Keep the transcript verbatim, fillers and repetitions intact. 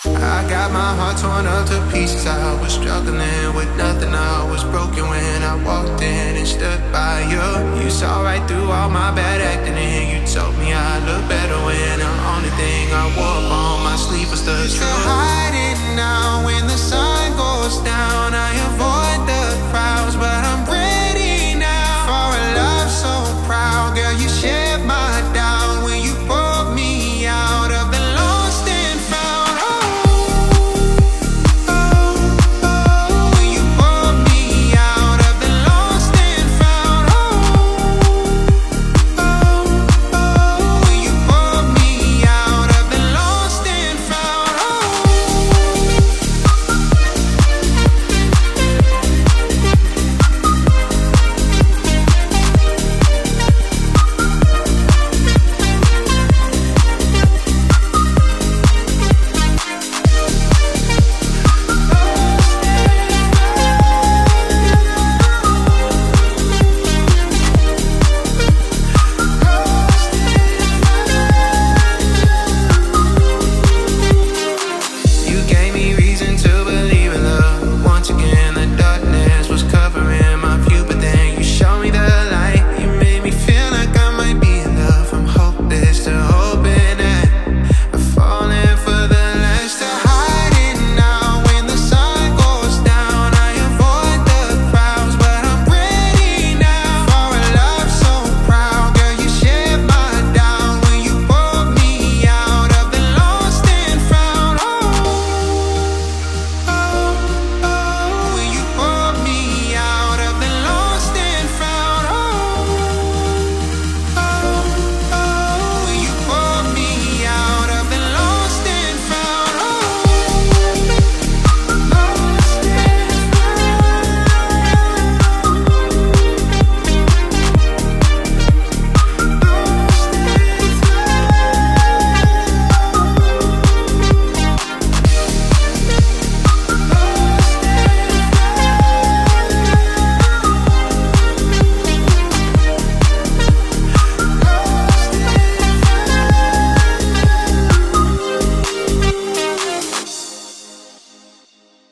I got my heart torn up to pieces. I was struggling with nothing. I was broken when I walked in and stood by you. You saw right through all my bad acting and you told me I look better when the only thing I wore up on my sleeve was the truth.